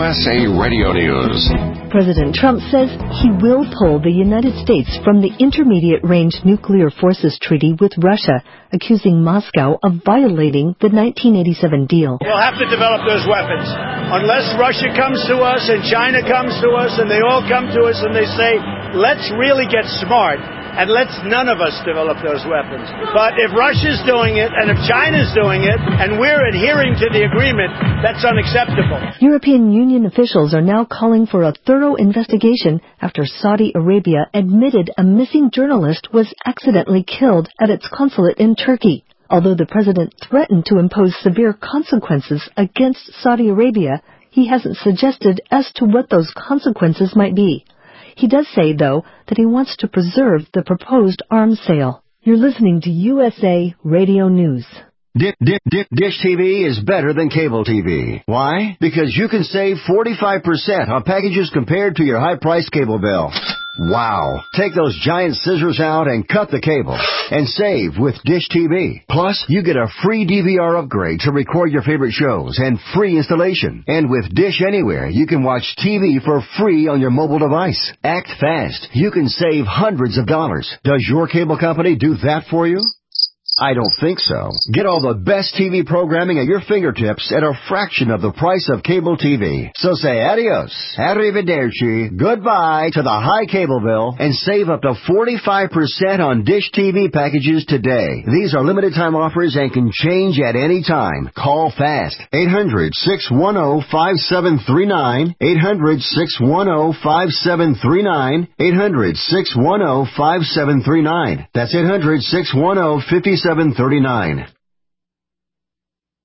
USA Radio News. President Trump says he will pull the United States from the Intermediate-Range Nuclear Forces Treaty with Russia, accusing Moscow of violating the 1987 deal. We'll have to develop those weapons. Unless Russia comes to us and China comes to us and they all come to us and they say, let's really get smart and let's none of us develop those weapons. But if Russia's doing it and if China's doing it and we're adhering to the agreement, that's unacceptable. European Union officials are now calling for a thorough investigation after Saudi Arabia admitted a missing journalist was accidentally killed at its consulate in Turkey. Although the president threatened to impose severe consequences against Saudi Arabia, he hasn't suggested as to what those consequences might be. He does say, though, that he wants to preserve the proposed arms sale. You're listening to USA Radio News. Dish TV is better than cable TV. Why? Because you can save 45% on packages compared to your high-priced cable bill. Wow. Take those giant scissors out and cut the cable and save with Dish TV. Plus, you get a free DVR upgrade to record your favorite shows and free installation. And with Dish Anywhere, you can watch TV for free on your mobile device. Act fast. You can save hundreds of dollars. Does your cable company do that for you? I don't think so. Get all the best TV programming at your fingertips at a fraction of the price of cable TV. So say adios, arrivederci, goodbye to the high cable bill and save up to 45% on Dish TV packages today. These are limited time offers and can change at any time. Call fast. 800-610-5739. 800-610-5739. 800-610-5739. That's 800-610-5739.